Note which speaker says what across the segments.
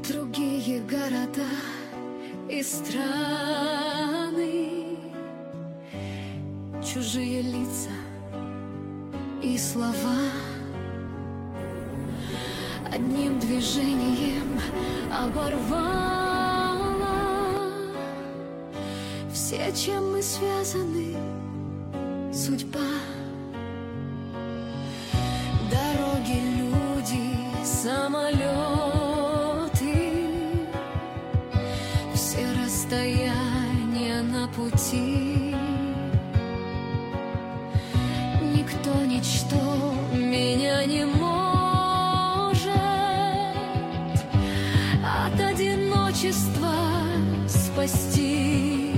Speaker 1: Другие города и страны, чужие лица и слова. Одним движением оборвала все, чем мы связаны, судьба. Дороги, люди, самолеты, все расстояния на пути. Никто, ничто меня не может от одиночества спасти.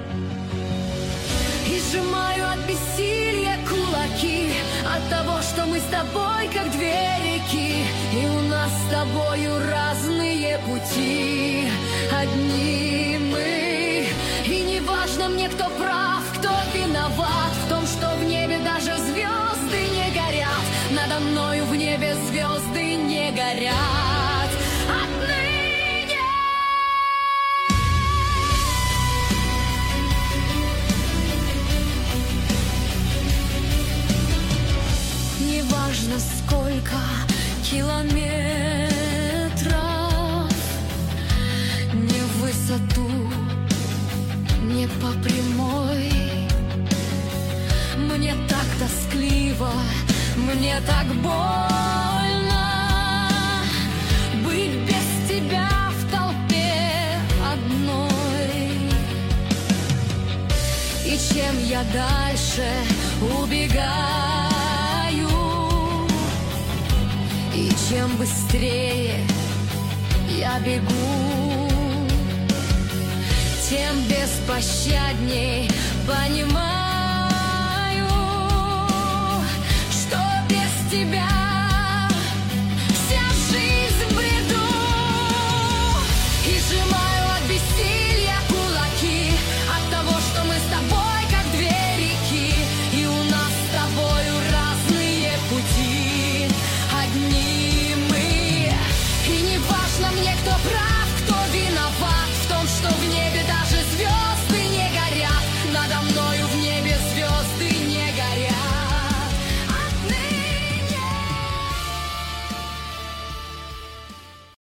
Speaker 1: И сжимаю от бессилия кулаки от того, что мы с тобой как две реки, и у нас с тобою разные пути. Одни мы, и не важно мне, кто прав, кто виноват в том, что в небе даже звезды не горят. Надо мною в небе звезды не горят. Отныне неважно, сколько километров, не в высоту, не по прямой. Мне так тоскливо, мне так больно быть без тебя в толпе одной. И чем я дальше убегаю, и чем быстрее я бегу, тем беспощадней понимаю, что без тебя вся жизнь в бреду. И сжимаю от бессилия кулаки от того, что мы с тобой как две реки, и у нас с тобою разные пути. Одни мы, и не важно мне, кто прав,